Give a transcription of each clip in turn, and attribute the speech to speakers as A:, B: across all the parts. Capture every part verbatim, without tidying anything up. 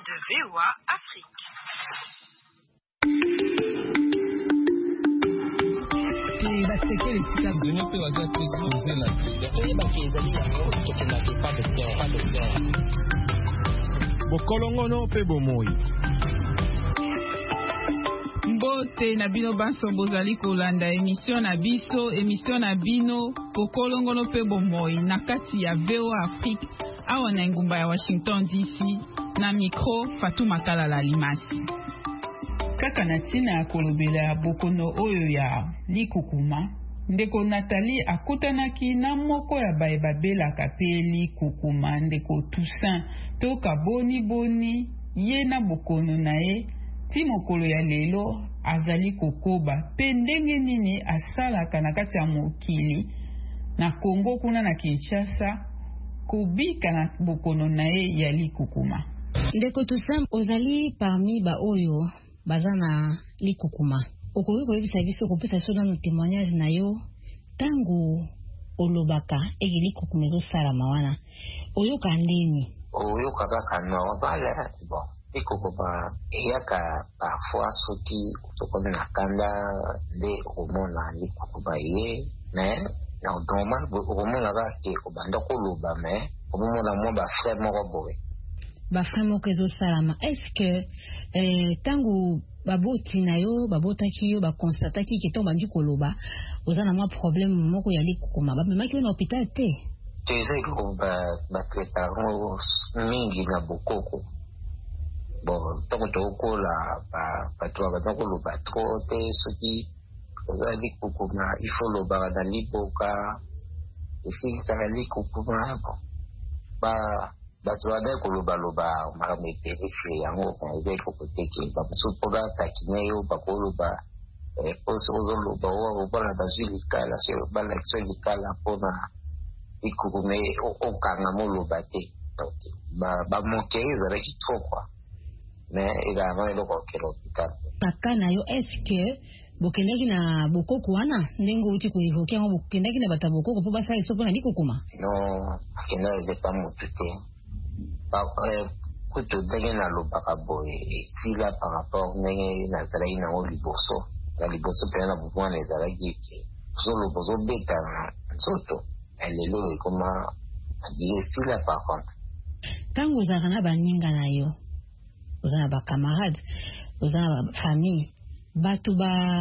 A: de V O A Afrique.
B: Bokolongono pe bomoi.
C: Mbote na bino banso bozali kolanda émission na biso, émission na bino Bokolongono pe bomoi na kati ya V O A Afrique awa na ngumba ya Washington D C na micro Fatou Makala la Limasi. Kaka na tina ya kolobela bokono oyo ya likukuma, ndeko Nathalie akutanaki na moko ya baye babelaka pe likukuma, ndeko Toussaint toka boni boni ye na bokono na ye ti mokolo ya lelo azali kokoba pe ndenge nini asalaka na kati ya mokili na Kongo kuna na Kinshasa kobika na bokono na ye ya likukuma.
D: Ndeko Toussaint ozali parmi ba oyo bazana likukuma. Okoki koyebisa biso kopesa biso na témoignage na yo tangu olobaka egi likukuma ezosalama wana oyoka ndeni?
E: Oyoka kaka normal bon likukuma eyaka parfois soki tokoni na kanda nde okomona likukuma ye mais normal okomona kaka ke obanda koloba mais okomona mwa bafrais moko boye
D: bafrais moko ezosalama. Est-ce que eh, tangu baboti na yo babotaki yo bakonstataki ke to bandi koloba oza na mwa problème moko ya likukuma bamemaki yo na hôpital te?
E: Tezali ko batreta mingi na bokoko bon ntango tokola bato baza koloba tro te soki oza likukuma ifo lobaka na liboka esilisaka likukuma bato bada kolobaloba makambo epelesi yango eza ekoko teke bamosusu mpo batakine yo bakoloba mposi ozoloba obana bazwi likala balakisa likala mpona likukuma okanga moloba te bamokeri ezalaki tro kwa mais ezalama eloko okela hôpital.
D: Kaka na yo eske bokendaki na bokoko wana ndenge uti kuivoke yango bokendaki na bata bokoko mpo basala iso mpona likukuma?
E: Non, akenda ezepa motu te kutu ndenge nalobaka boye esila par rapport ndenge nazalaki nango liboso na liboso mpena na buku wana ezalaki eke ozoloba ozobeta nzoto lelo ekoma adie esila par contre.
D: Ntango ozalaka na baninga na yo oza na bakamarade oza na bafamille bato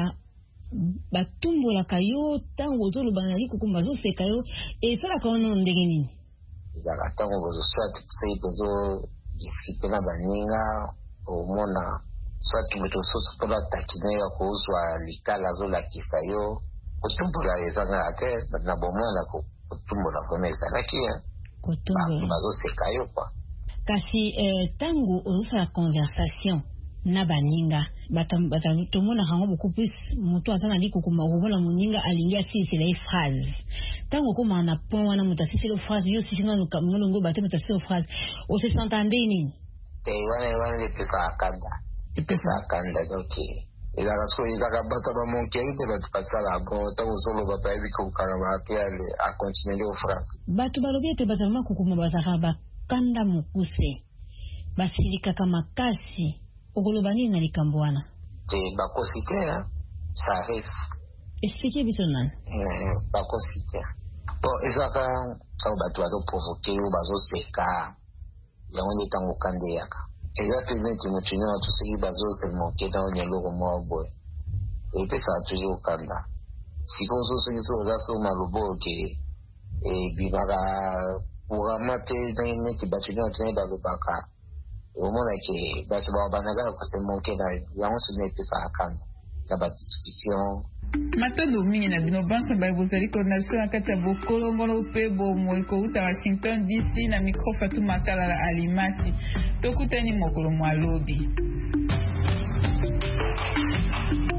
D: batumbolaka yo ntango ozoloba na likukuma bazoseka yo esalaka ono ndenge nini?
E: ezalaka ntango bozoswat sei bozodiskute na baninga omona swat moto mosusu mpo batakine yo kozwa likala azolakisa yo kotumbola ezalaka te na bomwana kotumbola vraimen ezalaki bazoseka yo kwa.
D: Kasi eh, tango ozosala conversation na baninga batomona hango beaucoup plus moto aza na likukuma okomona moninga alingi asilisela ye phrase tango okoma na point wana moto asilisela phrase yo sisinga molongo bate moto asilisela phrase ose sentande nini?
E: te wana wana epesaka kanda epesaka kanda donc ezaka so ezaka bato bamonkeri te bato basala bon ntango ozoloba bayebi kokanga bape ale akontinue o phrase.
D: Bato balobi ete bato bamakukuma bazalaka bakanda mokuse basilikaka makasi okoloba nini na likambo wana?
E: te bakosi te ça arrive.
D: Expliquez biso nani?
E: bakosi te bon ezaka ntango bato bazoprovoke yo bazoseka yango nde ntango okanda eyaka eza mpenza neti motu nyonso soki bazosemoke ntango nyeloko moko boye epesaka toujours okanda sikoyo so soki so oza so maloba oke ebimaka kurama te neti bato nyonso nde balobaka omona ke bato babandaka kosemoke na yango so nde epesaka kanda na badiscussion.
C: Matondo mingi na bino banso baye bozali ko na biso na kati ya bokolongono pe bomoi kouta Washington D C na micro Fatou Makala la Alimasi tokutani mokolo mwalobi.